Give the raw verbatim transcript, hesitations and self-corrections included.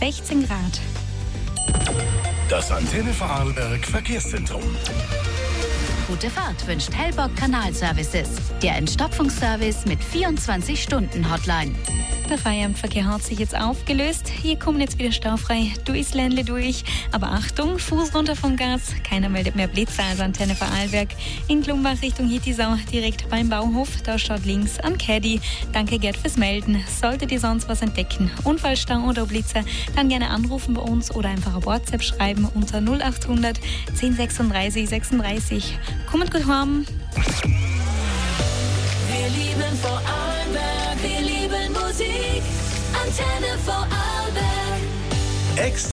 sechzehn Grad. Das Antenne Vorarlberg Verkehrszentrum. Gute Fahrt wünscht Hellbock Kanalservices. Der Entstopfungsservice mit vierundzwanzig-Stunden-Hotline. Der Feierabendverkehr hat sich jetzt aufgelöst. Hier kommen jetzt wieder staufrei durchs Ländle durch. Aber Achtung, Fuß runter vom Gas. Keiner meldet mehr Blitzer als Antenne Vorarlberg. In Glumbach Richtung Hittisau, direkt beim Bauhof. Da steht links an Caddy. Danke Gerd fürs Melden. Solltet ihr sonst was entdecken, Unfallstau oder Blitzer, dann gerne anrufen bei uns oder einfach auf WhatsApp schreiben unter null acht hundert zehn sechsunddreißig sechsunddreißig. Kommt gut heim. Wir lieben Vorarlberg, wir lieben Musik. Antenne Vorarlberg.